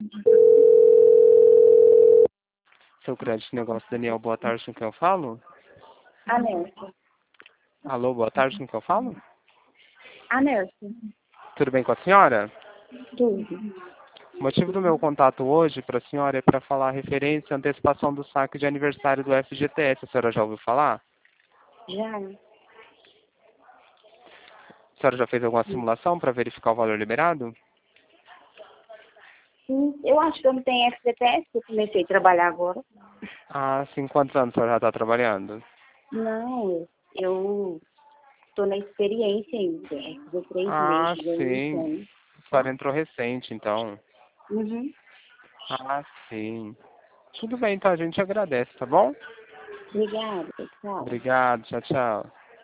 Seu crédito negócio, Daniel, boa tarde, com quem eu falo? A Nelson. Alô, boa tarde, com quem eu falo? A Nelson. Tudo bem com a senhora? Tudo. O motivo do meu contato hoje para a senhora é para falar referência à antecipação do saque de aniversário do FGTS. A senhora já ouviu falar? Já. A senhora já fez alguma simulação para verificar o valor liberado? Sim, eu acho que eu não tenho FGTS, que eu comecei a trabalhar agora. Ah, sim. Quantos anos a senhora já está trabalhando? Não, eu estou na experiência ainda. Fazer 3 meses Ah, de sim. emissão, A tá? senhora entrou recente, então. Uhum. Ah, sim. Tudo bem, então a gente agradece, tá bom? Obrigada, tchau. Obrigado, tchau, tchau.